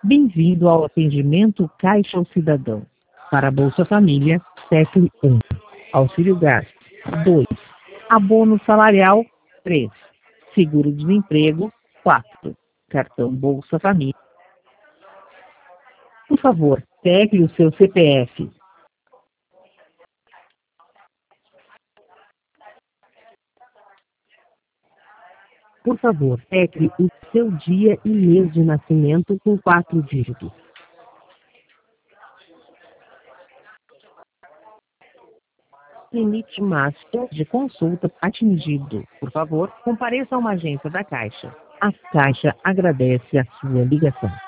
Bem-vindo ao atendimento Caixa ao Cidadão. Para Bolsa Família, tecle 1. Auxílio Gás, 2. Abono salarial, 3. Seguro-desemprego, 4. Cartão Bolsa Família. Por favor, tecle o seu CPF. Por favor, tecle o seu dia e mês de nascimento com 4 dígitos. Limite máximo de consulta atingido. Por favor, compareça a uma agência da Caixa. A Caixa agradece a sua ligação.